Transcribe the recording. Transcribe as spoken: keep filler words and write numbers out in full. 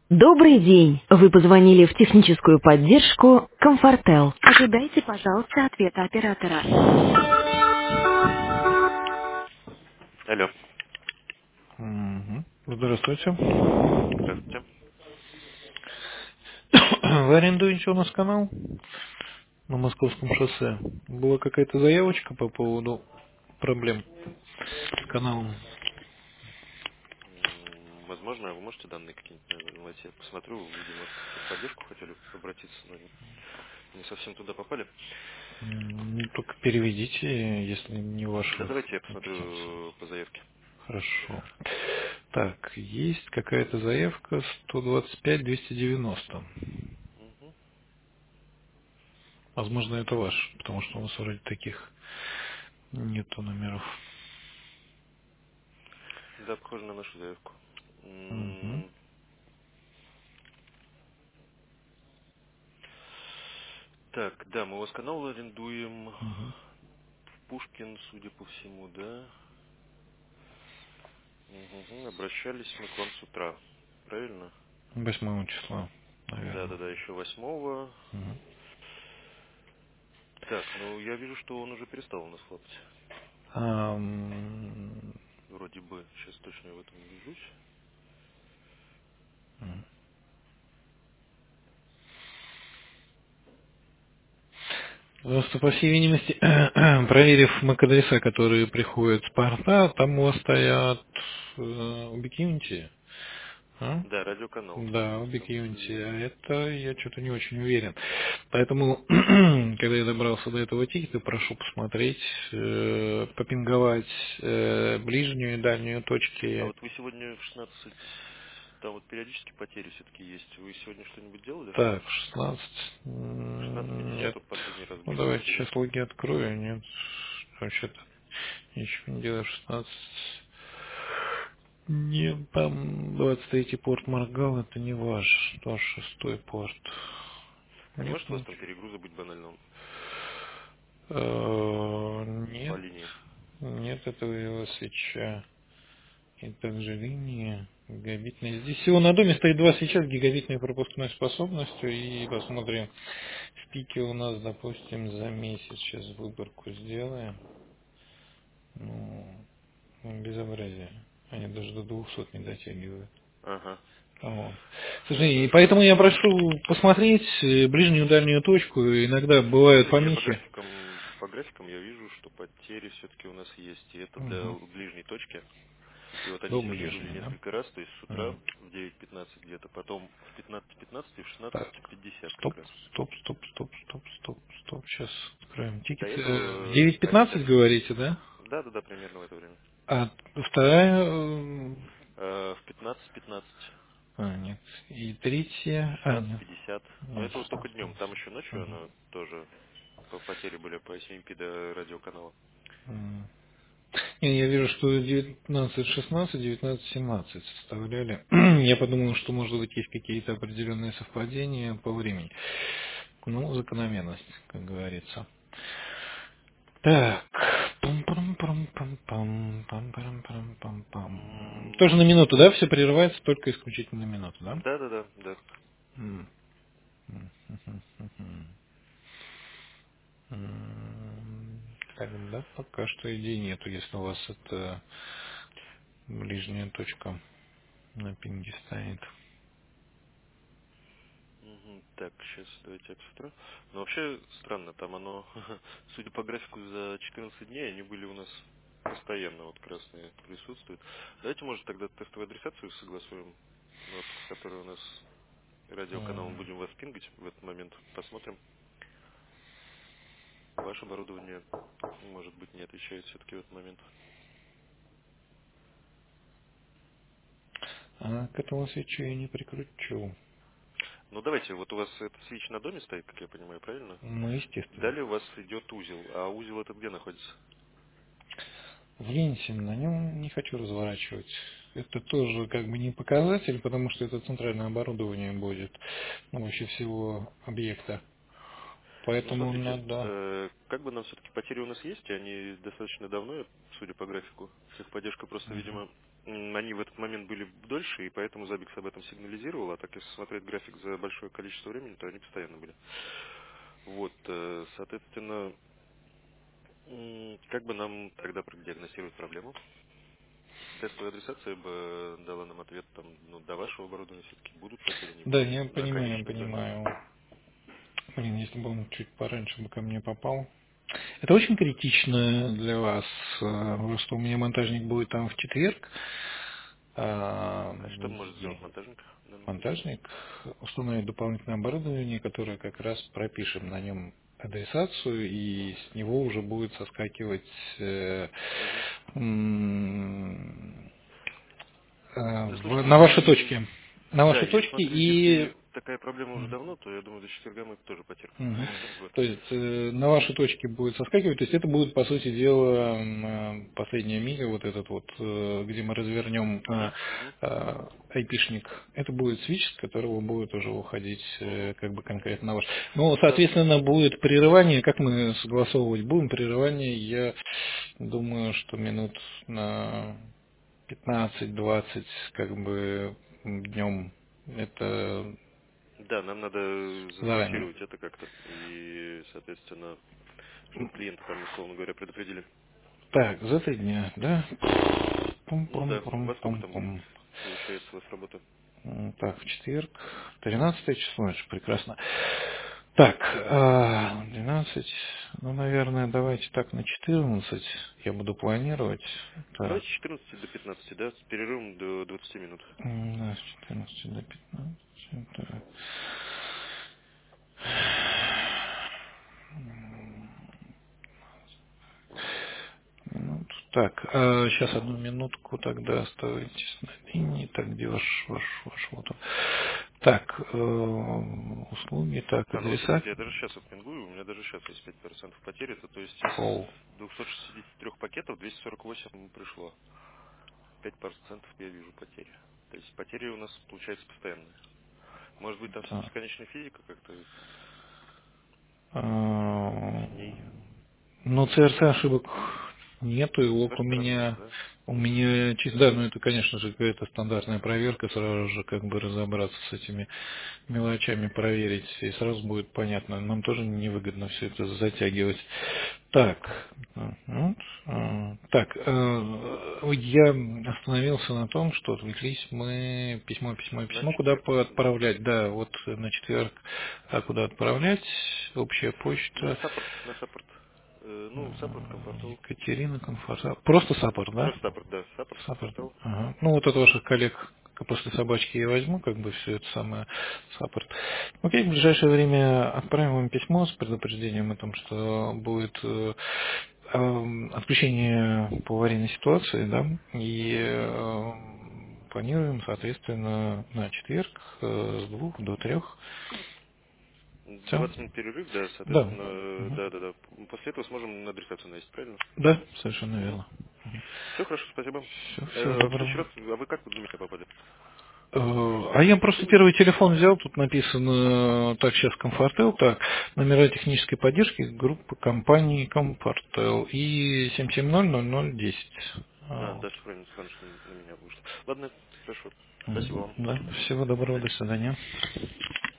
Добрый день! Вы позвонили в техническую поддержку Комфортел. Ожидайте, пожалуйста, ответа оператора. Алло, Мгм. Здравствуйте. здравствуйте. Вы арендуете у нас канал на Московском шоссе? Была какая-то заявочка по поводу проблем с каналом? М, Возможно, вы можете данные какие-нибудь найти. Я посмотрю, видимо, в техподдержку хотели обратиться, но не не совсем туда попали. М, Ну, только переведите, если не Да ваша давайте я компетенция. посмотрю по заявке. Хорошо. Так, есть какая-то заявка сто двадцать пять двести девяносто. Мгм. Возможно, это ваш, потому что у нас вроде таких нету номеров. Да, похоже на нашу заявку. Мгм. М, Так, да, мы у вас канал арендуем Мгм. в Пушкин, судя по всему, да? Мгм. Обращались мы к вам с утра, правильно? восьмого числа, Да, наверное. да, да, еще восьмого. Мгм. Так, ну я вижу, что он уже перестал у нас хлопать. Ам, Вроде бы, сейчас точно в этом убежусь. Просто, по всей видимости, проверив эм эй си-адреса, которые приходят с порта, там у вас стоят э, Ubiquiti. А? Да, радиоканал Да, там Ubiquiti. верно. А это я что-то не очень уверен. Поэтому, когда я добрался до этого тикета, прошу посмотреть, э, попинговать э, ближнюю и дальнюю А точки. вот вы сегодня в шестнадцать, там вот периодически потери все-таки есть. Вы сегодня что-нибудь делали? Так, шестнадцать. В шестнадцать М, пятьдесят Нет. вот последний раз Ну, были давайте потери. сейчас логи открою. Нет, вообще-то ничего не делаю. шестнадцать. Не, там двадцать третий порт моргал, это не ваш, тоже шестой порт. А не Нет, может у вас там ничего. перегруза быть банальным Э, по Нет, линии? нет этого его свеча. И также линия гигабитная. Здесь всего на доме стоит два свеча с гигабитной пропускной способностью. И посмотрим, в пике у нас, допустим, за месяц. Сейчас выборку сделаем. Ну, безобразие. Они даже до двухсот не дотягивают. Ага. Вот. Да, Слушай, и да. поэтому я прошу посмотреть э, ближнюю и дальнюю точку. Иногда бывают Нет, я по помехи. графикам, по графикам я вижу, что потери все-таки у нас есть. И это для Угу. ближней точки. И вот они До сегодня были ближней, да? несколько раз, то есть с утра Мгм. в девять пятнадцать где-то, потом в пятнадцать пятнадцать и в Так, шестнадцать пятьдесят как стоп, раз. стоп, стоп, стоп, стоп, стоп, стоп. Сейчас откроем До тикет. Э, В этого девять они пятнадцать даже... говорите, да? Да, да, да, примерно в это время. А вторая... э, Э, В пятнадцать пятнадцать, А, нет. И третья... А, шестнадцать нет. пятьдесят. Но Нет, это вот только шестнадцать днем. Там еще ночью Мгм. она тоже по- потери были по семь пи до радиоканала. М. Не, я вижу, что девятнадцать шестнадцать, девятнадцать семнадцать составляли. Я подумал, что, может быть, есть какие-то определенные совпадения по времени. Ну, закономерность, как говорится. Так. Пам-парам-парам-пам-пам, пам-парам-парам-пам-пам. Тоже на М, минуту, да? Все прерывается только исключительно на минуту, да? Да, да, да, да. М. М, мгм, мгм. М, Тогда пока что идей нету, если у вас это ближняя точка на пинге стоит. Мгм. Так, сейчас давайте я посмотрю. Но вообще странно, там оно, судя по графику, за четырнадцать дней они были у нас постоянно, вот красные присутствуют. Давайте, может, тогда тестовую адресацию согласуем, ну, вот, с которой у нас радиоканалом М. будем вас пингать в этот момент. Посмотрим. Ваше оборудование, может быть, не отвечает все-таки в этот момент. А к этому свечу я не прикручу. Ну, давайте, вот у вас этот свич на доме стоит, как я понимаю, правильно? Ну, естественно. Далее у вас идет узел. А узел это где находится? В Ленте на нем не хочу разворачивать. Это тоже как бы не показатель, потому что это центральное оборудование будет, ну, вообще всего объекта. Ну, Поэтому смотрите, надо... э, как бы нам все-таки потери у нас есть, и они достаточно давно, судя по графику. Техподдержка просто, Мгм. видимо, м, они в этот момент были дольше, и поэтому Zabbix об этом сигнализировал, а так если смотреть график за большое количество времени, то они постоянно были. Вот, э, соответственно, м, как бы нам тогда продиагностировать проблему? Тестовая адресация бы дала нам ответ там, ну, до вашего оборудования все-таки будут потери, не Да, будут, я на понимаю, конечных, да. понимаю. Блин, если бы он чуть пораньше бы ко мне попал. Это очень критично для вас, э, просто у меня монтажник будет там в четверг. а, А что может сделать монтажник в данном случае? Монтажник установит дополнительное оборудование, которое как раз пропишем на нем адресацию, и с него уже будет соскакивать э, Мгм. м, э, Да в- слушайте, на ваши если... точки. На Да, ваши я точки смотрю, и если такая проблема уже давно, то я думаю, до четверга мы тоже потерпим. Мгм. Вот. То есть э, на ваши точки будет соскакивать, то есть это будет, по сути дела, м, э, последняя миля, вот этот вот, э, где мы развернем э, Мгм. Мгм. э, айпишник, это будет свич, с которого будет уже уходить Мгм. э, как бы конкретно ваш. Ну, Да. соответственно, будет прерывание, как мы согласовывать будем, прерывание, я думаю, что минут на пятнадцать-двадцать как бы днем это Да, нам надо заранее. зафиксировать это как-то. И, соответственно, чтобы клиента там, условно говоря, предупредили. Так, за три дня, да? Ну да. Во сколько там будет, Пум-пум-пум-пум-пум. получается, у вас работа? М, Так, в четверг, тринадцатое число, это же прекрасно. Так, а, двенадцать, ну, наверное, давайте так на четырнадцать я буду планировать. Так, Давайте с четырнадцати до пятнадцати, да, с перерывом до двадцати минут. м, да, с четырнадцати до пятнадцати, так. Минут. Так, сейчас одну минутку тогда оставайтесь на линии. Так, где ваш, ваш, ваш вот он. Так, э, услуги, так, А, ну вот адреса. смотрите, я даже сейчас вот пингую, у меня даже сейчас есть пять процентов потери. Это то есть из Пол. двухсот шестидесяти трёх пакетов двести сорок восемь пришло. Пять процентов я вижу потери. То есть потери у нас получается постоянные. Может быть там с Так. бесконечной физикой как-то Э, с ней. Ну, си эр си ошибок нету, и С лог у вашей стороны нет, меня, да? у меня чисто, да, ну это, конечно же, какая-то стандартная проверка, сразу же как бы разобраться с этими мелочами, проверить, и сразу будет понятно. Нам тоже невыгодно все это затягивать. Так, э, вот, э, так, э, я остановился на том, что отвлеклись мы письмо, письмо, На письмо, куда четверг, по- да. отправлять, да, вот на четверг, а куда отправлять, общая На почта, саппорт, на саппорт. Э, ну, саппорт, комфортал. Екатерина Комфортал. Просто саппорт, да? Просто саппорт, да. Саппорт, Саппорт. комфортал. Ага. Ну, вот от ваших коллег после собачки я возьму, как бы все это самое саппорт. Окей, в ближайшее время отправим вам письмо с предупреждением о том, что будет э, эм, отключение по аварийной ситуации, да, и Угу. э, планируем, соответственно, на четверг э, с двух до трех. Все? двадцать минут перерыв, да, Да. соответственно, э, Мгм. да, да, да. После этого сможем на адресацию навести, правильно? Да, совершенно Угу. верно. Все хорошо, спасибо. Все, всего Э, в следующий доброго. раз, а вы как вы на меня попали? Э, Может, А какое-то я просто сообщение? первый телефон взял, тут написано, так, сейчас Комфортел, так, номера технической поддержки группы компании Комфортел и семь семь ноль ноль ноль десять. А, А, вот. да, все правильно, странно, что на меня вышло. Ладно, хорошо. Спасибо Мгм. вам. Да, всего До доброго, до свидания. свидания.